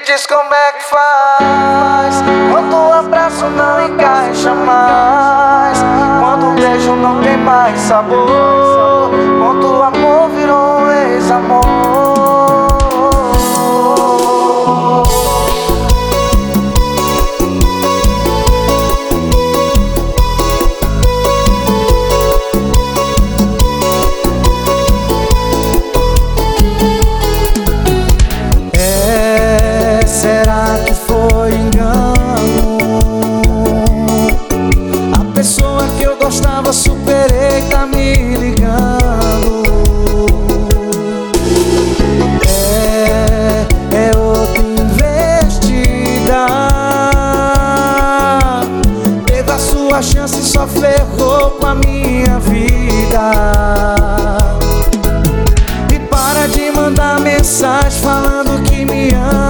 diz como é que faz quando o abraço não encaixa mais, quando o beijo não tem mais sabor, quando o amor virou um ex-amor. Será que foi engano? A pessoa que eu gostava superei, tá me ligando. É outra investida. Teve a sua chance e só ferrou com a minha vida. E para de mandar mensagem falando que me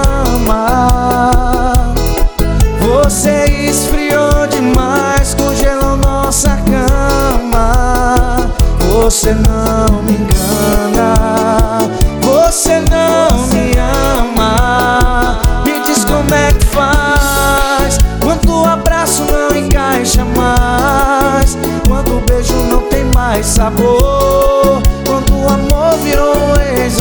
ama. Você esfriou demais, congelou nossa cama. Você não me engana, você não me ama. Me diz como é que faz quando o abraço não encaixa mais, quando o beijo não tem mais sabor, quando o amor virou um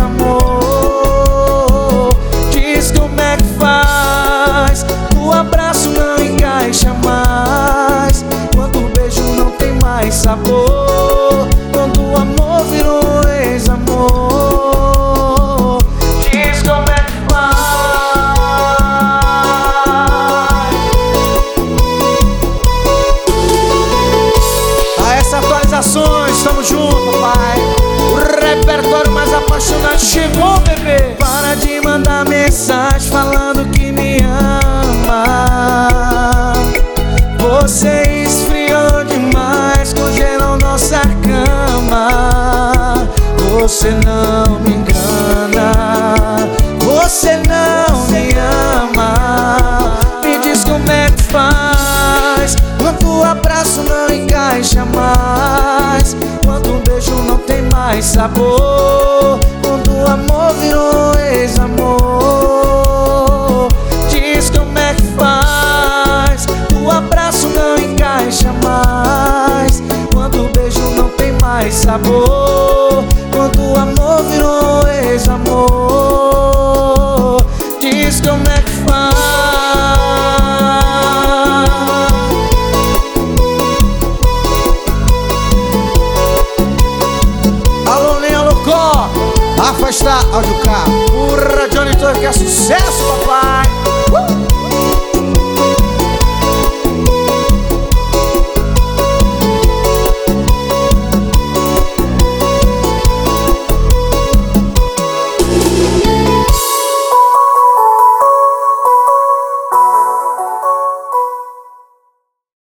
ex-amor. Diz como é que faz, o abraço não encaixa mais, quando o beijo não tem mais sabor, quando o amor virou um ex-amor. Diz como é que faz. A essas atualizações, tamo junto, pai. O repertório mais apaixonante chegou, bebê. Para de mandar mensagem falando que me ama. Você esfriou demais, congelou nossa cama. Você não me engana, você não me ama. Me diz como é que faz quando o abraço não encaixa mais, quando o beijo não tem mais sabor, quando o amor virou ex-amor. Diz como é que faz, o abraço não encaixa mais, quando o beijo não tem mais sabor, quando o amor virou ex-amor. Diz como é que faz.